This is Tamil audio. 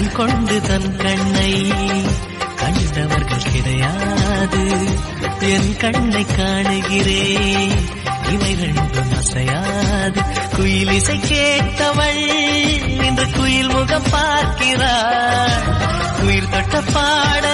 கொண்டு தன் கண்ணை கண்டவர்கள் கிடையாது. என் கண்ணை காணுகிறேன், இவை ரெண்டும் அசையாது. குயில் இசை கேட்டவள் இன்று குயில் முகம் பார்க்கிறாள். உயிர் தொட்ட பாட